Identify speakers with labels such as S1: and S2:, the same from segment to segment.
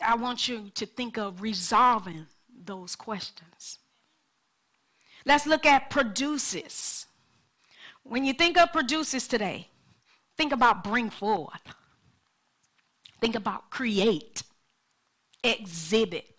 S1: I want you to think of resolving those questions. Let's look at produces. When you think of produces today, think about bring forth. Think about create, exhibit.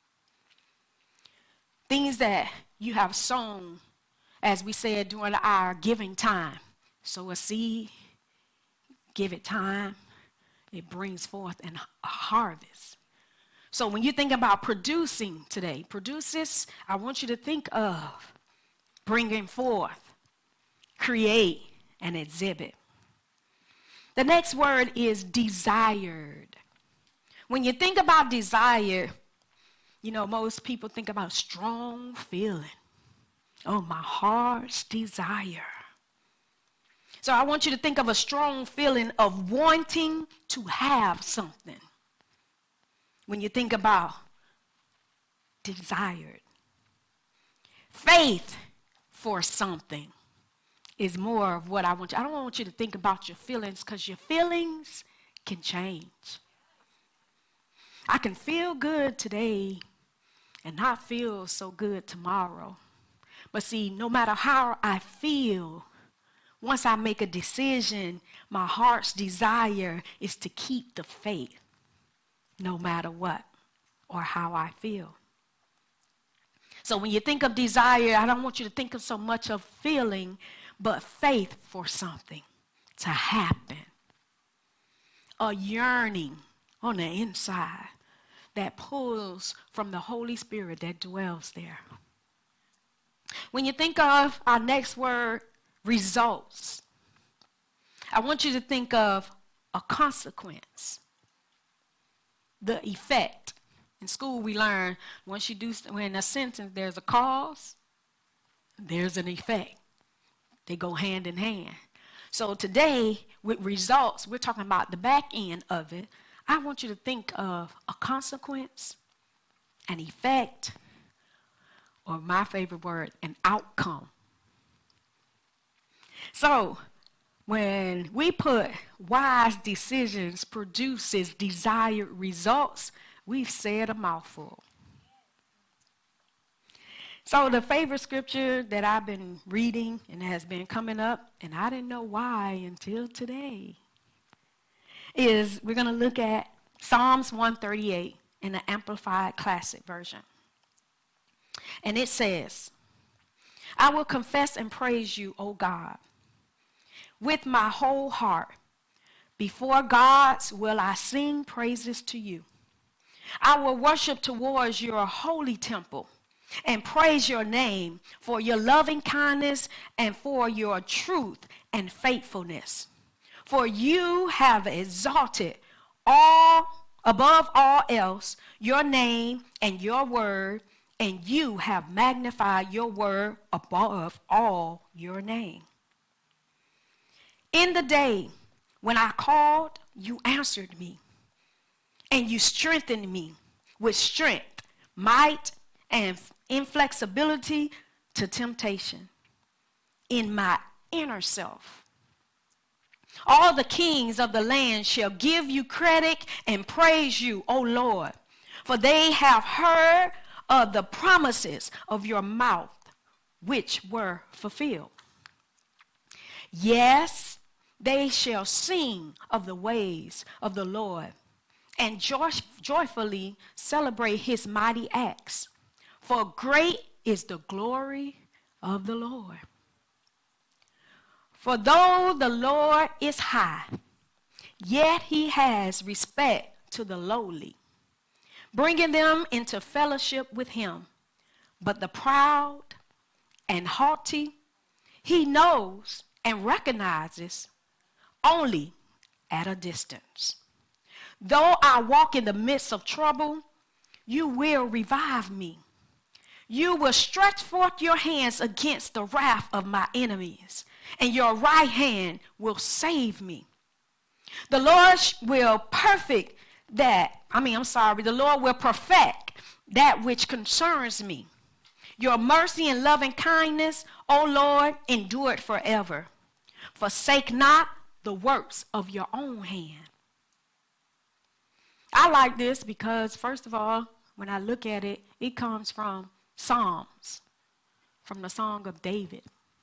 S1: Things that you have sown, as we said during our giving time. Sow a seed, give it time, it brings forth a harvest. So when you think about producing today, produces, I want you to think of bringing forth, create, and exhibit. The next word is desired. When you think about desire, you know, most people think about strong feeling. Oh, my heart's desire. So I want you to think of a strong feeling of wanting to have something. When you think about desired. Faith for something is more of what I want you. I don't want you to think about your feelings, because your feelings can change. I can feel good today and not feel so good tomorrow. But see, no matter how I feel, once I make a decision, my heart's desire is to keep the faith, no matter what or how I feel. So when you think of desire, I don't want you to think of so much of feeling, but faith for something to happen. A yearning on the inside that pulls from the Holy Spirit that dwells there. When you think of our next word, results, I want you to think of a consequence, the effect. In school we learn when a sentence there's a cause, there's an effect. They go hand in hand. So today with results, we're talking about the back end of it. I want you to think of a consequence, an effect, or my favorite word, an outcome. So when we put wise decisions produces desired results, we've said a mouthful. So the favorite scripture that I've been reading and has been coming up, and I didn't know why until today, is we're going to look at Psalms 138 in the Amplified Classic Version. And it says, I will confess and praise you, O God, with my whole heart. Before gods will I sing praises to you. I will worship towards your holy temple and praise your name for your loving kindness and for your truth and faithfulness. For you have exalted above all else your name and your word, and you have magnified your word above all your name. In the day when I called, you answered me, and you strengthened me with strength, might, and inflexibility to temptation in my inner self. All the kings of the land shall give you credit and praise you, O Lord, for they have heard of the promises of your mouth, which were fulfilled. Yes, they shall sing of the ways of the Lord and joyfully celebrate his mighty acts. For great is the glory of the Lord. For though the Lord is high, yet he has respect to the lowly, bringing them into fellowship with him. But the proud and haughty he knows and recognizes only at a distance. Though I walk in the midst of trouble, you will revive me. You will stretch forth your hands against the wrath of my enemies, and your right hand will save me. The Lord will perfect the Lord will perfect that which concerns me. Your mercy and loving kindness, O Lord, endure forever. Forsake not the works of your own hand. I like this because, first of all, when I look at it, it comes from Psalms, from the Song of David.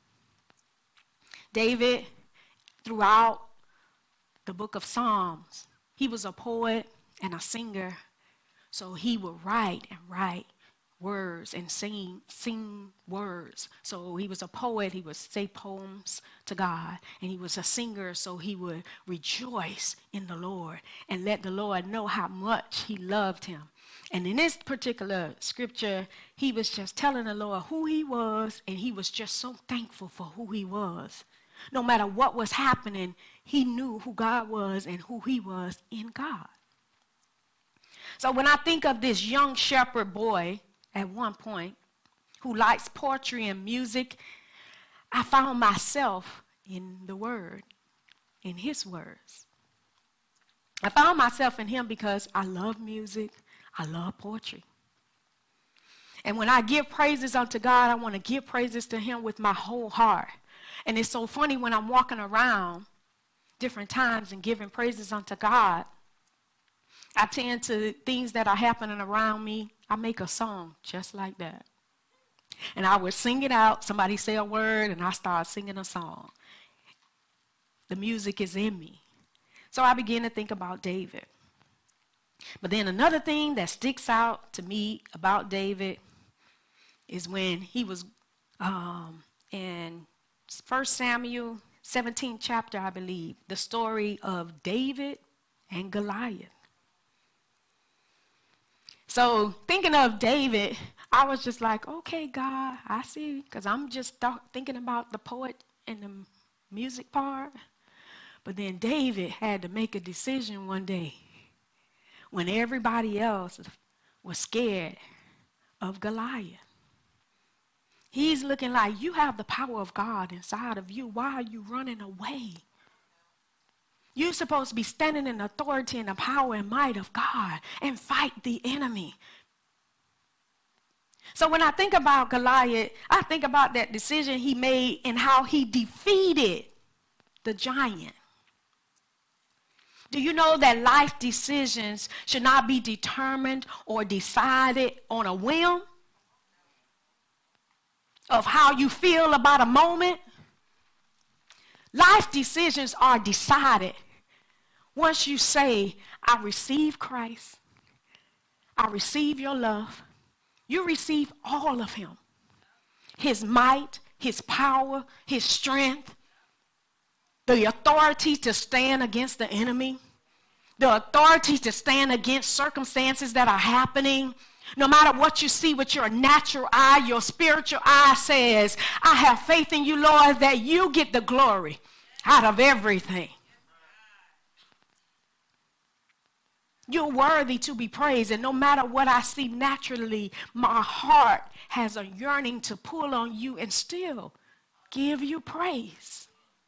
S1: David, throughout the book of Psalms, he was a poet and a singer, so he would write words and sing words. So he was a poet, he would say poems to God, and he was a singer, so he would rejoice in the Lord and let the Lord know how much he loved him. And in this particular scripture, he was just telling the Lord who he was, and he was just so thankful for who he was. No matter what was happening, he knew who God was and who he was in God. So when I think of this young shepherd boy at one point who likes poetry and music, I found myself in the Word, in his words. I found myself in him because I love music, I love poetry. And when I give praises unto God, I want to give praises to him with my whole heart. And it's so funny when I'm walking around different times and giving praises unto God, I tend to, things that are happening around me, I make a song just like that. And I would sing it out. Somebody say a word, and I start singing a song. The music is in me. So I begin to think about David. But then another thing that sticks out to me about David is when he was in 1 Samuel 17th chapter, I believe, the story of David and Goliath. So thinking of David, I was just like, okay, God, I see, because I'm just thinking about the poet and the music part. But then David had to make a decision one day when everybody else was scared of Goliath. He's looking like, you have the power of God inside of you. Why are you running away? You're supposed to be standing in authority and the power and might of God and fight the enemy. So when I think about Goliath, I think about that decision he made and how he defeated the giant. Do you know that life decisions should not be determined or decided on a whim of how you feel about a moment? Life decisions are decided once you say, I receive Christ, I receive your love. You receive all of him. His might, his power, his strength, the authority to stand against the enemy, the authority to stand against circumstances that are happening. No matter what you see with your natural eye, your spiritual eye says, I have faith in you, Lord, that you get the glory out of everything. You're worthy to be praised, and no matter what I see naturally, my heart has a yearning to pull on you and still give you praise.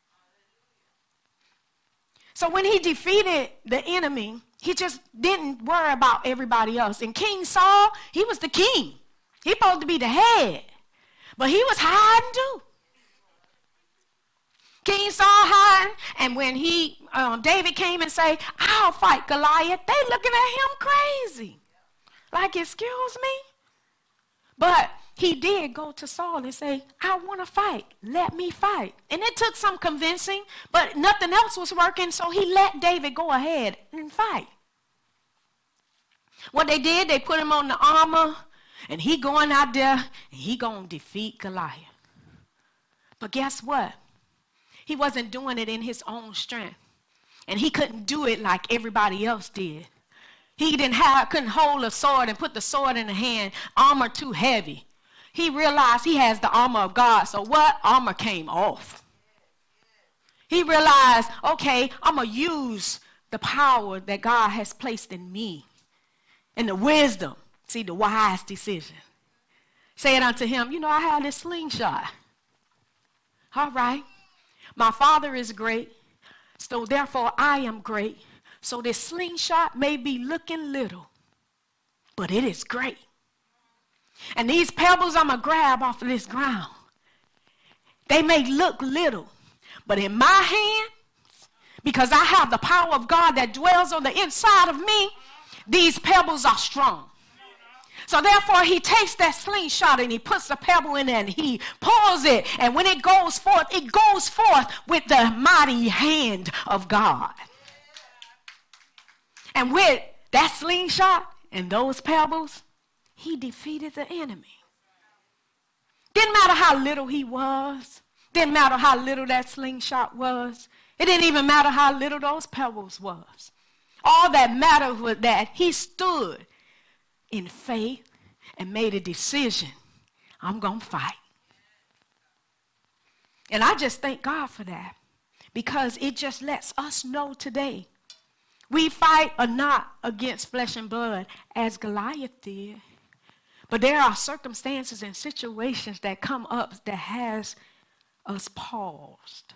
S1: So when he defeated the enemy, he just didn't worry about everybody else. And King Saul, he was the king. He's supposed to be the head, but he was hiding too. King Saul hiding, and when David came and say, I'll fight Goliath, they looking at him crazy. Like, excuse me? But he did go to Saul and say, I want to fight. Let me fight. And it took some convincing, but nothing else was working, so he let David go ahead and fight. What they did, they put him on the armor, and he going out there, and he going to defeat Goliath. But guess what? He wasn't doing it in his own strength. And he couldn't do it like everybody else did. He couldn't hold a sword and put the sword in the hand, armor too heavy. He realized he has the armor of God. So what? Armor came off. He realized, okay, I'm going to use the power that God has placed in me. And the wisdom. See, the wise decision. Say it unto him, I have this slingshot. All right. My Father is great, so therefore I am great. So this slingshot may be looking little, but it is great. And these pebbles I'm going to grab off of this ground. They may look little, but in my hands, because I have the power of God that dwells on the inside of me, These pebbles are strong. So therefore, he takes that slingshot and he puts the pebble in there and he pulls it. And when it goes forth with the mighty hand of God. And with that slingshot and those pebbles, he defeated the enemy. Didn't matter how little he was. Didn't matter how little that slingshot was. It didn't even matter how little those pebbles was. All that mattered was that he stood in faith and made a decision. I'm going to fight. And I just thank God for that, because it just lets us know today we fight not against flesh and blood as Goliath did. But there are circumstances and situations that come up that has us paused.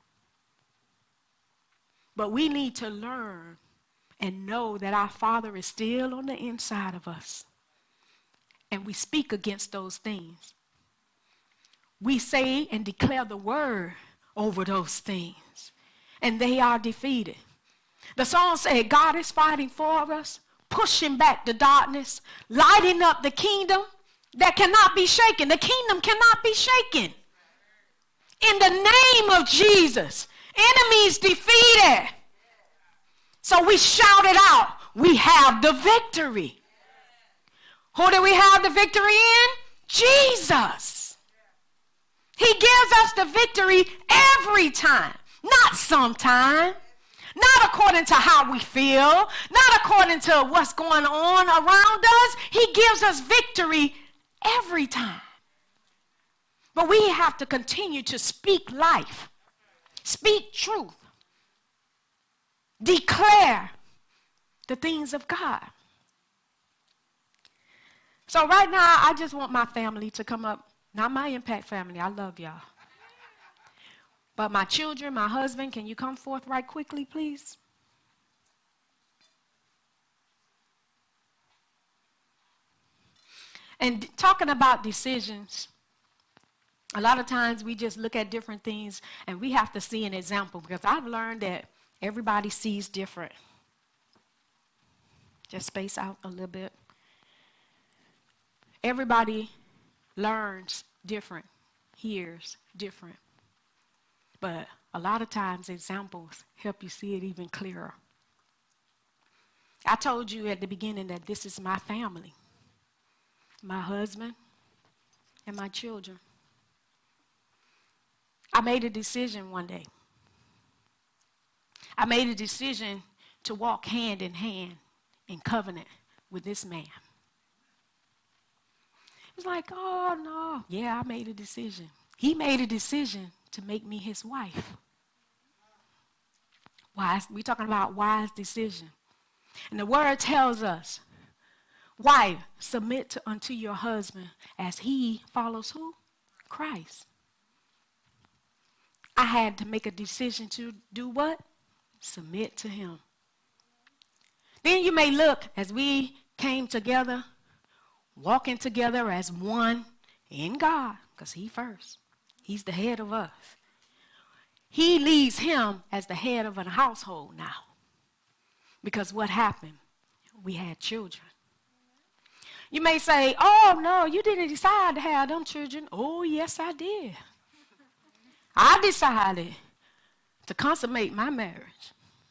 S1: But we need to learn and know that our Father is still on the inside of us. And we speak against those things. We say and declare the word over those things. And they are defeated. The song said, God is fighting for us, pushing back the darkness, lighting up the kingdom that cannot be shaken. The kingdom cannot be shaken. In the name of Jesus, enemies defeated. So we shouted out, we have the victory. Who do we have the victory in? Jesus. He gives us the victory every time, not sometime. Not according to how we feel, not according to what's going on around us. He gives us victory every time. But we have to continue to speak life, speak truth, declare the things of God. So right now, I just want my family to come up, not my Impact family. I love y'all. But my children, my husband, can you come forth right quickly, please? And talking about decisions, a lot of times we just look at different things and we have to see an example, because I've learned that everybody sees different. Just space out a little bit. Everybody learns different, hears different. But a lot of times examples help you see it even clearer. I told you at the beginning that this is my family, my husband and my children. I made a decision one day. I made a decision to walk hand in hand in covenant with this man. It was like, oh no. Yeah, I made a decision. He made a decision to make me his wife. Wise, we're talking about wise decision. And the word tells us, wife, submit unto your husband as he follows who? Christ. I had to make a decision to do what? Submit to him. Then you may look, as we came together, walking together as one in God, because he first. He's the head of us. He leads him as the head of a household now. Because what happened? We had children. You may say, oh, no, you didn't decide to have them children. Oh, yes, I did. I decided to consummate my marriage.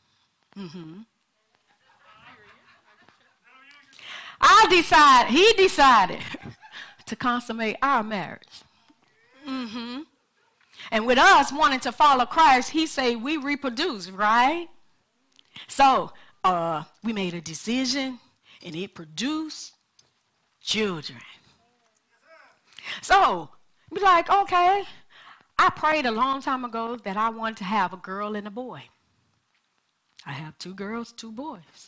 S1: He decided to consummate our marriage. And with us wanting to follow Christ, he say we reproduce, right? So we made a decision and it produced children. So be like, okay, I prayed a long time ago that I wanted to have a girl and a boy. I have 2 girls, 2 boys.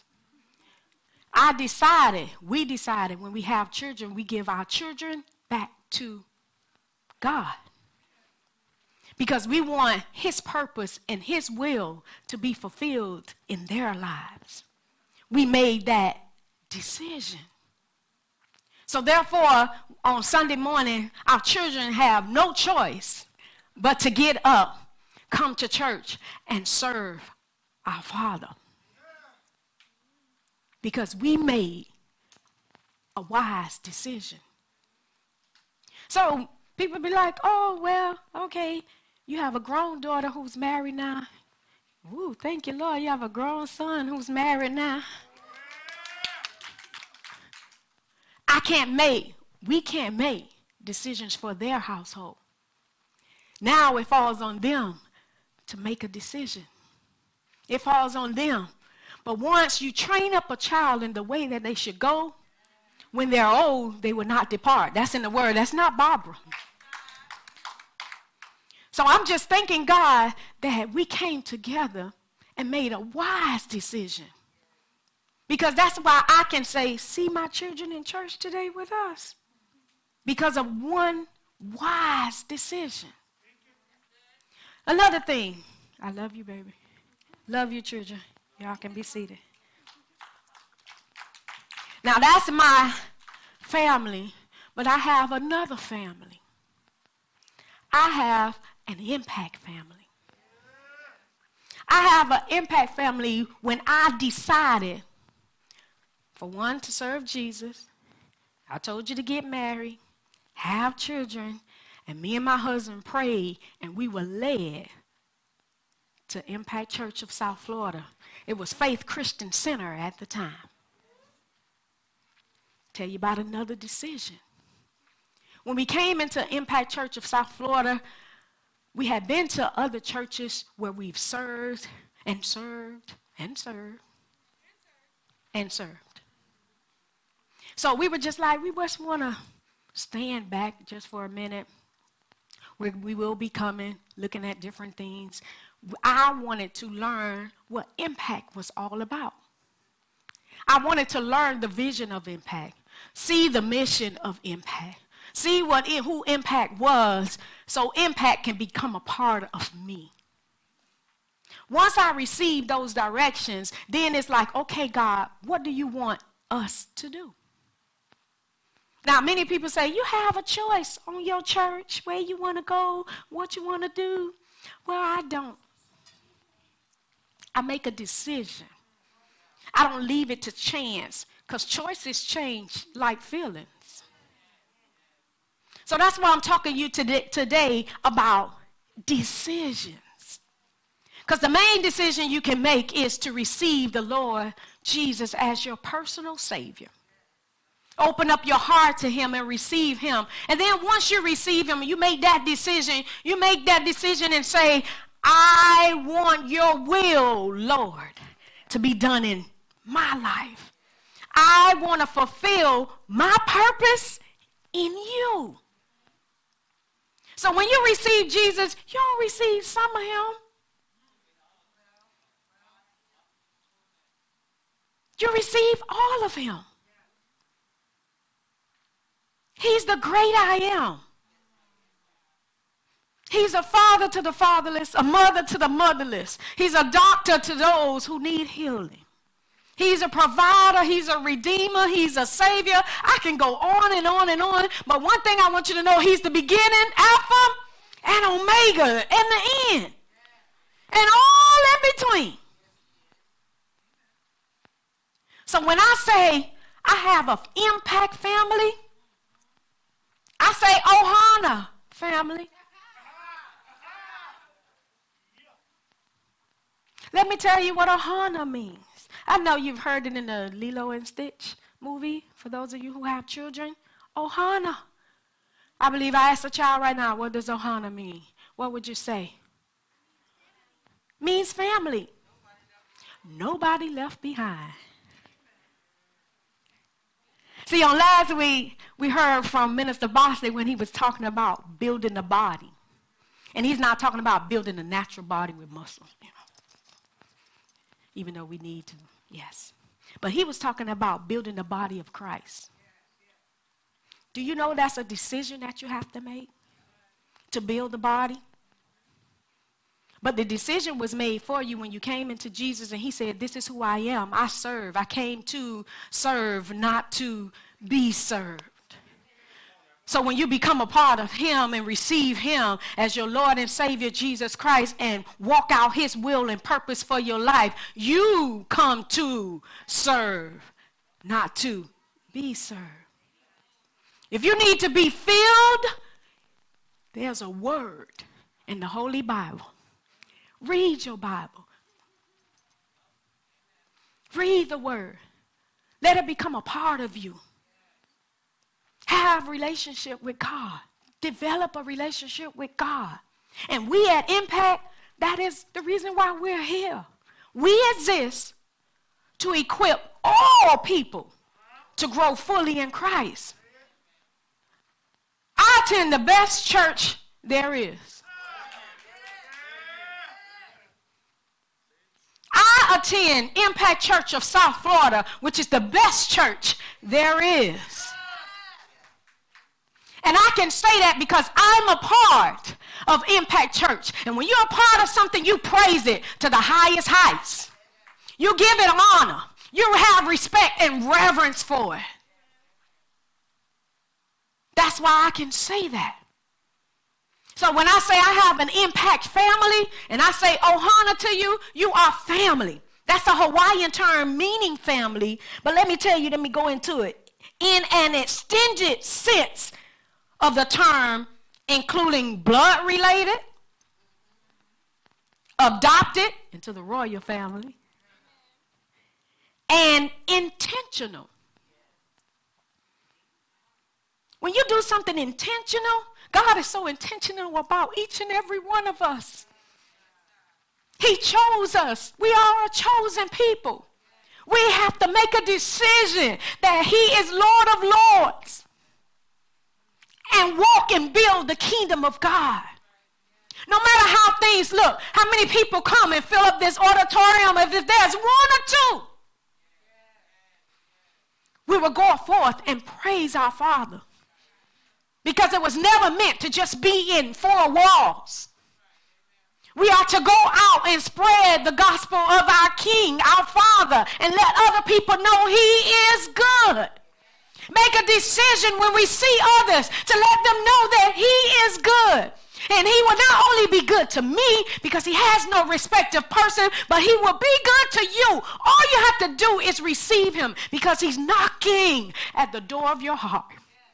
S1: We decided when we have children, we give our children back to God. Because we want his purpose and his will to be fulfilled in their lives. We made that decision. So therefore, on Sunday morning, our children have no choice but to get up, come to church, and serve our Father. because we made a wise decision. So people be like, oh, well, okay, you have a grown daughter who's married now. Ooh, thank you, Lord, you have a grown son who's married now. We can't make decisions for their household. Now it falls on them to make a decision. It falls on them. But once you train up a child in the way that they should go, when they're old, they will not depart. That's in the word. That's not Barbara. So I'm just thanking God that we came together and made a wise decision. Because that's why I can say, see my children in church today with us. Because of one wise decision. Another thing. I love you, baby. Love you, children. Y'all can be seated. Now, that's my family, but I have another family. I have an impact family. I have an impact family when I decided, for one, to serve Jesus. I told you to get married, have children, and me and my husband prayed, and we were led to Impact Church of South Florida. It was Faith Christian Center at the time. Tell you about another decision. When we came into Impact Church of South Florida, we had been to other churches where we've served and served and served and served. So we were just like, we just want to stand back just for a minute. We will be coming, looking at different things. I wanted to learn what impact was all about. I wanted to learn the vision of impact, see the mission of impact, see who impact was, so impact can become a part of me. Once I received those directions, then it's like, okay, God, what do you want us to do? Now, many people say, you have a choice on your church, where you want to go, what you want to do. Well, I don't. I make a decision. I don't leave it to chance, because choices change like feelings. So that's why I'm talking to you today about decisions. Because the main decision you can make is to receive the Lord Jesus as your personal Savior. Open up your heart to him and receive him. And then once you receive him, you make that decision and say, I want your will, Lord, to be done in my life. I want to fulfill my purpose in you. So when you receive Jesus, you don't receive some of him. You receive all of him. He's the great I am. He's a father to the fatherless, a mother to the motherless. He's a doctor to those who need healing. He's a provider. He's a redeemer. He's a savior. I can go on and on and on. But one thing I want you to know, he's the beginning, Alpha, and Omega, and the end. And all in between. So when I say I have an impact family, I say Ohana family. Let me tell you what Ohana means. I know you've heard it in the Lilo and Stitch movie, for those of you who have children. Ohana. I believe I asked a child right now, what does Ohana mean? What would you say? Means family. Nobody left behind. See, on last week, we heard from Minister Bosley when he was talking about building the body. And he's not talking about building a natural body with muscles, even though we need to, yes. But he was talking about building the body of Christ. Do you know that's a decision that you have to make to build the body? But the decision was made for you when you came into Jesus and he said, this is who I am. I serve. I came to serve, not to be served. So when you become a part of him and receive him as your Lord and Savior, Jesus Christ, and walk out his will and purpose for your life, you come to serve, not to be served. If you need to be filled, there's a word in the Holy Bible. Read your Bible. Read the word. Let it become a part of you. Have a relationship with God. Develop a relationship with God. And we at Impact, that is the reason why we're here. We exist to equip all people to grow fully in Christ. I attend the best church there is. I attend Impact Church of South Florida, which is the best church there is. And I can say that because I'm a part of Impact Church. And when you're a part of something, you praise it to the highest heights. You give it honor. You have respect and reverence for it. That's why I can say that. So when I say I have an Impact family and I say ohana to you, you are family. That's a Hawaiian term meaning family. But let me tell you, let me go into it. In an extended sense of the term, including blood related, adopted into the royal family, and intentional. When you do something intentional, God is so intentional about each and every one of us. He chose us. We are a chosen people. We have to make a decision that He is Lord of Lords and walk and build the kingdom of God. No matter how things look, how many people come and fill up this auditorium, if there's one or two, we will go forth and praise our Father. Because it was never meant to just be in four walls. We are to go out and spread the gospel of our King, our Father, and let other people know He is good. Make a decision when we see others to let them know that He is good. And He will not only be good to me because He has no respect of person, but He will be good to you. All you have to do is receive Him because He's knocking at the door of your heart.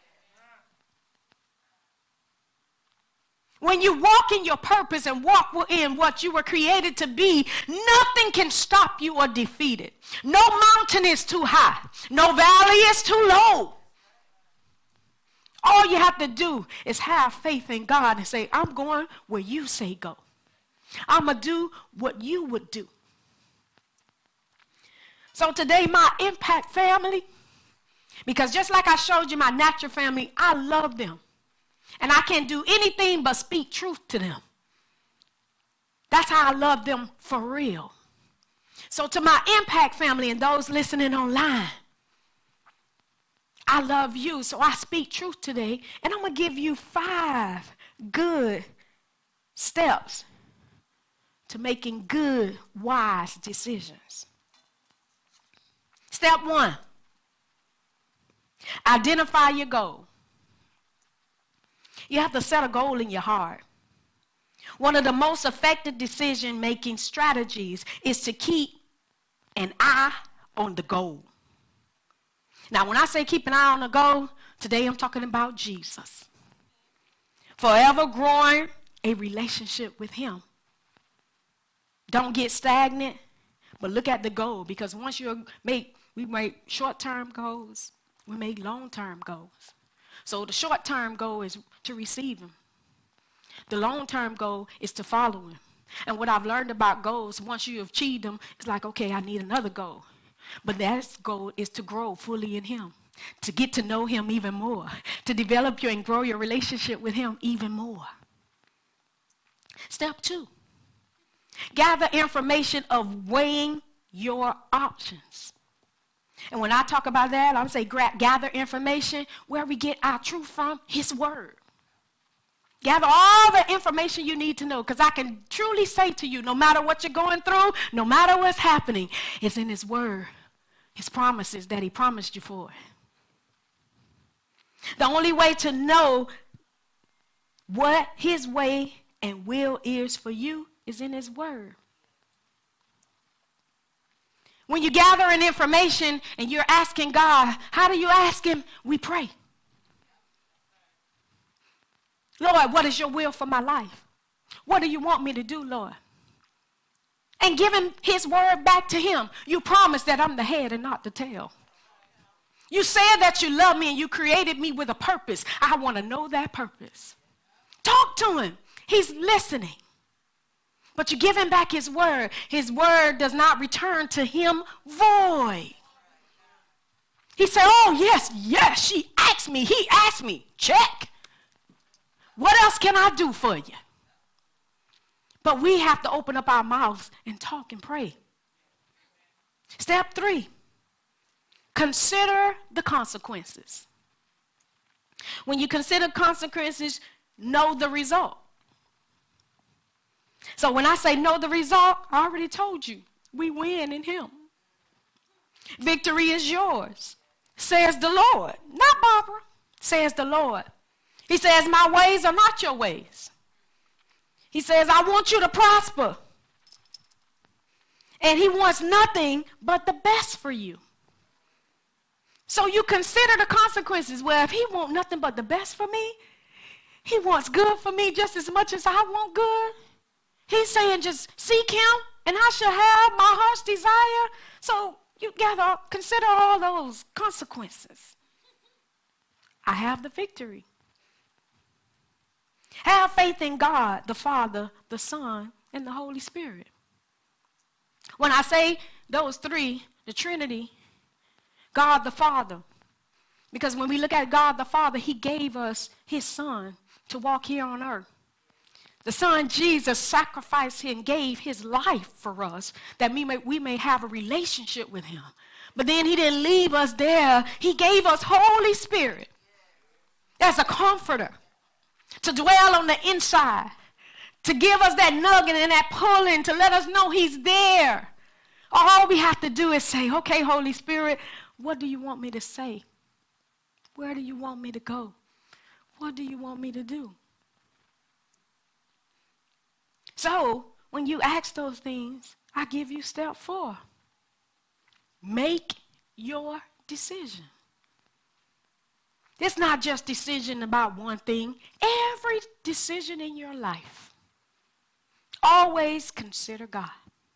S1: When you walk in your purpose and walk in what you were created to be, nothing can stop you or defeat it. No mountain is too high. No valley is too low. All you have to do is have faith in God and say, I'm going where you say go. I'm going to do what you would do. So today, my Impact family, because just like I showed you my natural family, I love them. And I can't do anything but speak truth to them. That's how I love them for real. So to my Impact family and those listening online, I love you. So I speak truth today. And I'm going to give you 5 good steps to making good, wise decisions. Step 1, identify your goal. You have to set a goal in your heart. One of the most effective decision-making strategies is to keep an eye on the goal. Now, when I say keep an eye on the goal, today I'm talking about Jesus. Forever growing a relationship with Him. Don't get stagnant, but look at the goal, because once we make short-term goals, we make long-term goals. So the short-term goal is to receive Him. The long-term goal is to follow Him. And what I've learned about goals, once you have achieved them, it's like, okay, I need another goal. But that goal is to grow fully in Him, to get to know Him even more, to develop and grow your relationship with Him even more. Step 2, gather information of weighing your options. And when I talk about that, I'm saying gather information where we get our truth from, His Word. Gather all the information you need to know, because I can truly say to you, no matter what you're going through, no matter what's happening, it's in His Word, His promises that He promised you for. The only way to know what His way and will is for you is in His Word. When you're gathering information and you're asking God, how do you ask him? We pray. Lord, what is your will for my life? What do you want me to do, Lord? And giving his word back to him. You promised that I'm the head and not the tail. You said that you love me and you created me with a purpose. I want to know that purpose. Talk to him. He's listening. But you give him back his word. His word does not return to him void. He said, oh, yes, she asked me. He asked me. Check. What else can I do for you? But we have to open up our mouths and talk and pray. Step 3, consider the consequences. When you consider consequences, know the result. So when I say know the result, I already told you, we win in him. Victory is yours, says the Lord. Not Barbara, says the Lord. He says, my ways are not your ways. He says, I want you to prosper. And he wants nothing but the best for you. So you consider the consequences. Well, if he wants nothing but the best for me, he wants good for me just as much as I want good. He's saying just seek him and I shall have my heart's desire. So you gotta consider all those consequences. I have the victory. Have faith in God, the Father, the Son, and the Holy Spirit. When I say those three, the Trinity, God the Father, because when we look at God the Father, he gave us his Son to walk here on earth. The Son Jesus sacrificed and gave his life for us that we may have a relationship with him. But then he didn't leave us there. He gave us Holy Spirit as a comforter to dwell on the inside, to give us that nugget and that pulling, to let us know he's there. All we have to do is say, okay, Holy Spirit, what do you want me to say? Where do you want me to go? What do you want me to do? So, when you ask those things, I give you step 4. Make your decision. It's not just decision about one thing. Every decision in your life, always consider God.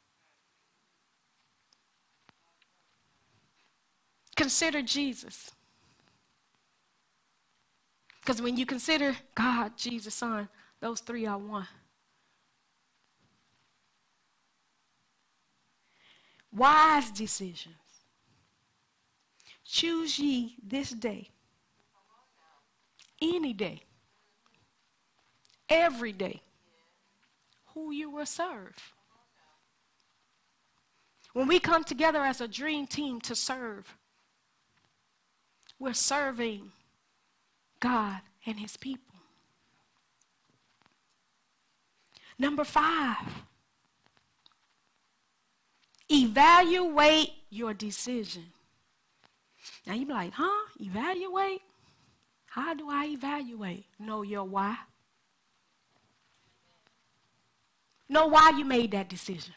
S1: Consider Jesus. Because when you consider God, Jesus, Son, those three are one. Wise decisions. Choose ye this day, any day, every day, who you will serve. When we come together as a dream team to serve, we're serving God and his people. Number 5, evaluate your decision. Now you be like, evaluate? How do I evaluate? Know your why. Know why you made that decision.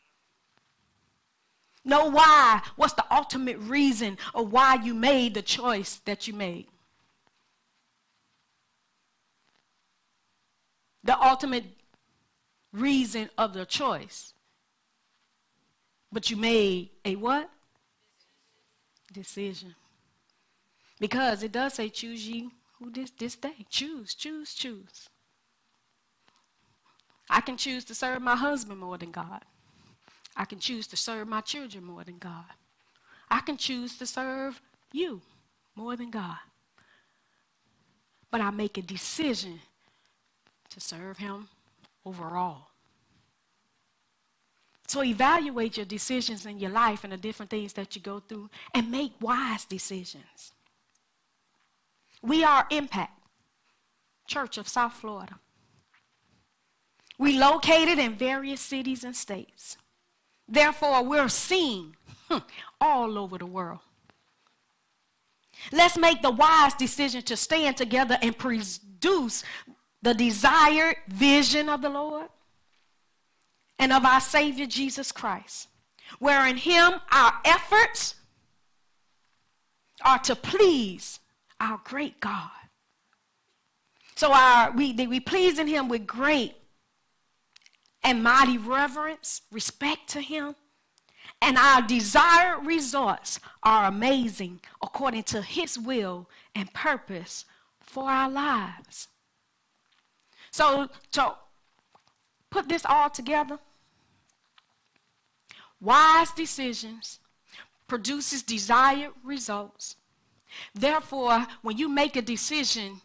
S1: Know why. What's the ultimate reason of why you made the choice that you made? The ultimate reason of the choice. But you made a what? Decision. Because it does say choose ye who this day. Choose. I can choose to serve my husband more than God. I can choose to serve my children more than God. I can choose to serve you more than God. But I make a decision to serve him overall. So evaluate your decisions in your life and the different things that you go through and make wise decisions. We are Impact Church of South Florida. We located in various cities and states. Therefore, we're seen all over the world. Let's make the wise decision to stand together and produce the desired vision of the Lord and of our Savior Jesus Christ. where in him our efforts are to please our great God. So we please in him with great and mighty reverence, respect to him, and our desired results are amazing according to his will and purpose for our lives. So to put this all together, wise decisions produces desired results. Therefore, when you make a decision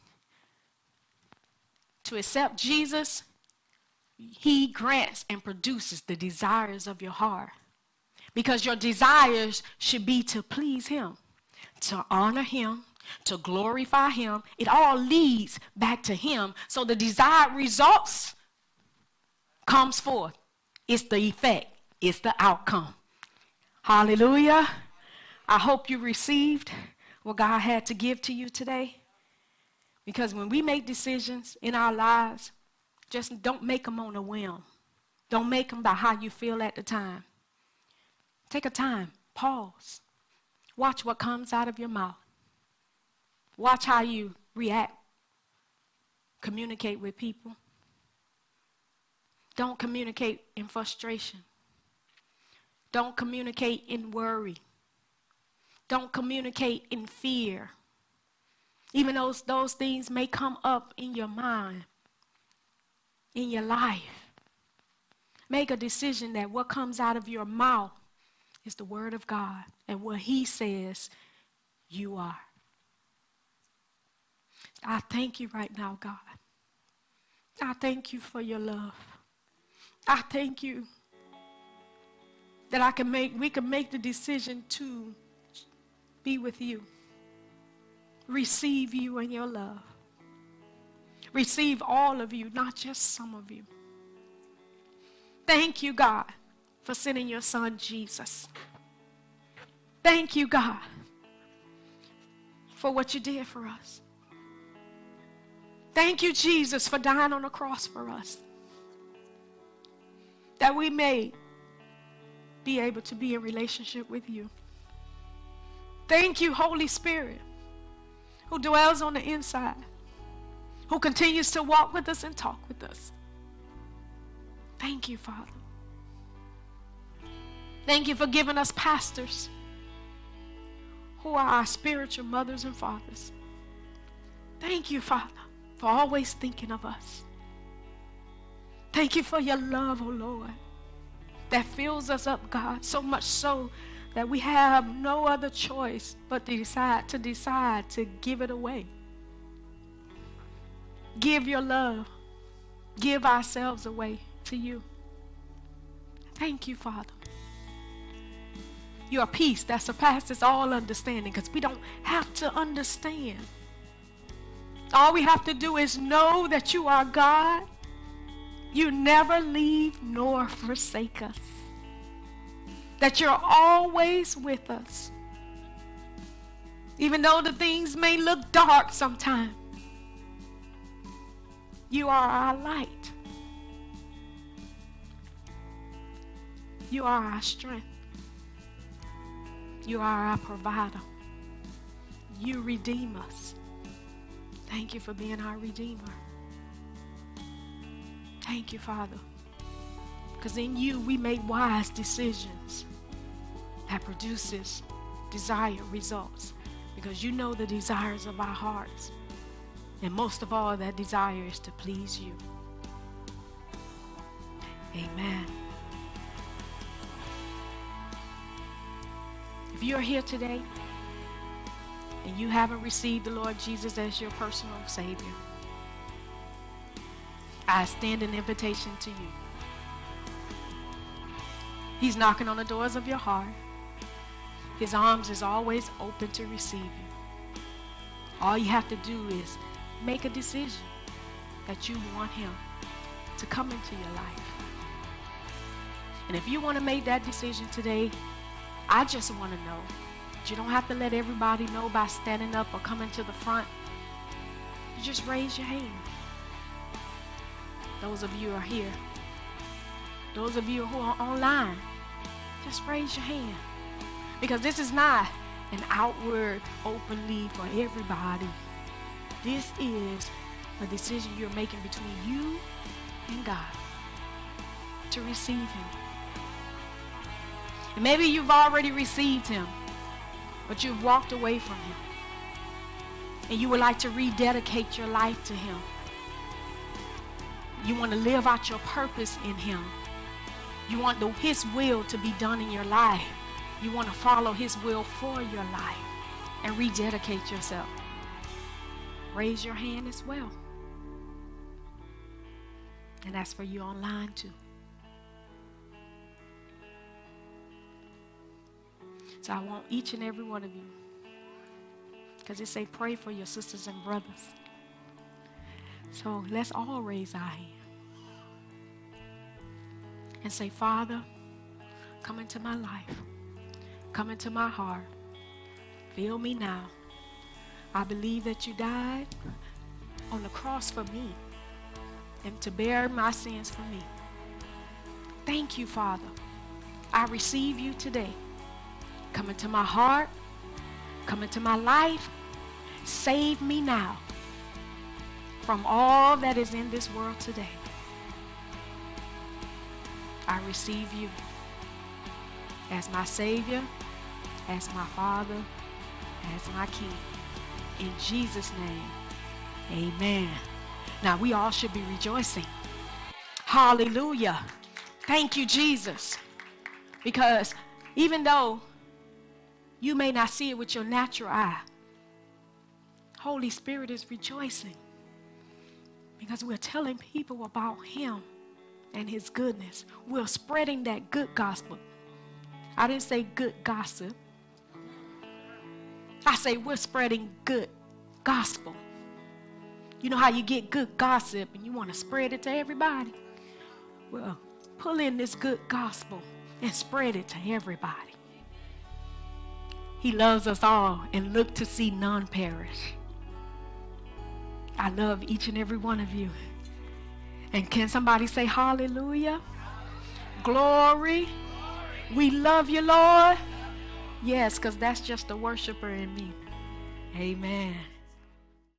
S1: to accept Jesus, he grants and produces the desires of your heart. Because your desires should be to please him, to honor him, to glorify him. It all leads back to him. So the desired results comes forth. It's the effect. It's the outcome. Hallelujah. I hope you received what God had to give to you today. Because when we make decisions in our lives, just don't make them on a whim. Don't make them by how you feel at the time. Take a time, pause. Watch what comes out of your mouth. Watch how you react. Communicate with people. Don't communicate in frustration. Don't communicate in worry. Don't communicate in fear. Even though those things may come up in your mind, in your life. Make a decision that what comes out of your mouth is the word of God, and what he says you are. I thank you right now, God. I thank you for your love. I thank you that we can make the decision to be with you. Receive you in your love. Receive all of you, not just some of you. Thank you, God, for sending your son, Jesus. Thank you, God, for what you did for us. Thank you, Jesus, for dying on the cross for us, that we may be able to be in relationship with you. Thank you, Holy Spirit, who dwells on the inside, who continues to walk with us and talk with us. Thank you, Father. Thank you for giving us pastors who are our spiritual mothers and fathers. Thank you, Father, for always thinking of us. Thank you for your love, oh Lord, that fills us up, God, so much so that we have no other choice but to decide to give it away. Give your love. Give ourselves away to you. Thank you, Father. Your peace that surpasses all understanding, because we don't have to understand. All we have to do is know that you are God. You never leave nor forsake us. That you're always with us. Even though the things may look dark sometimes, you are our light. You are our strength. You are our provider. You redeem us. Thank you for being our Redeemer. Thank you, Father. Because in you we make wise decisions that produces desired results. Because you know the desires of our hearts. And most of all, that desire is to please you. Amen. If you're here today and you haven't received the Lord Jesus as your personal Savior, I extend an invitation to you. He's knocking on the doors of your heart. His arms is always open to receive you. All you have to do is make a decision that you want him to come into your life. And if you want to make that decision today, I just want to know. You don't have to let everybody know by standing up or coming to the front. You just raise your hand. Those of you who are here. Those of you who are online, Just raise your hand. Because this is not an outward openly for everybody. This is a decision you're making between you and God to receive him. And maybe you've already received him, but you've walked away from him. And you would like to rededicate your life to him. You want to live out your purpose in him. You want his will to be done in your life. You want to follow his will for your life and rededicate yourself. Raise your hand as well. And that's for you online too. So I want each and every one of you, because it say pray for your sisters and brothers. So let's all raise our hand and say, Father, come into my life. Come into my heart. Fill me now. I believe that you died on the cross for me and to bear my sins for me. Thank you, Father. I receive you today. Come into my heart. Come into my life. Save me now from all that is in this world today. I receive you as my Savior, as my Father, as my King. In Jesus' name, amen. Now we all should be rejoicing. Hallelujah. Thank you, Jesus. Because even though you may not see it with your natural eye, Holy Spirit is rejoicing because we're telling people about him and his goodness. We're spreading that good gospel. I didn't say good gossip. I say we're spreading good gospel. You know how you get good gossip and you want to spread it to everybody? Well, pull in this good gospel and spread it to everybody. He loves us all and look to see none perish. I love each and every one of you. And can somebody say hallelujah? Glory. We love you, Lord. Yes, because that's just the worshiper in me. Amen.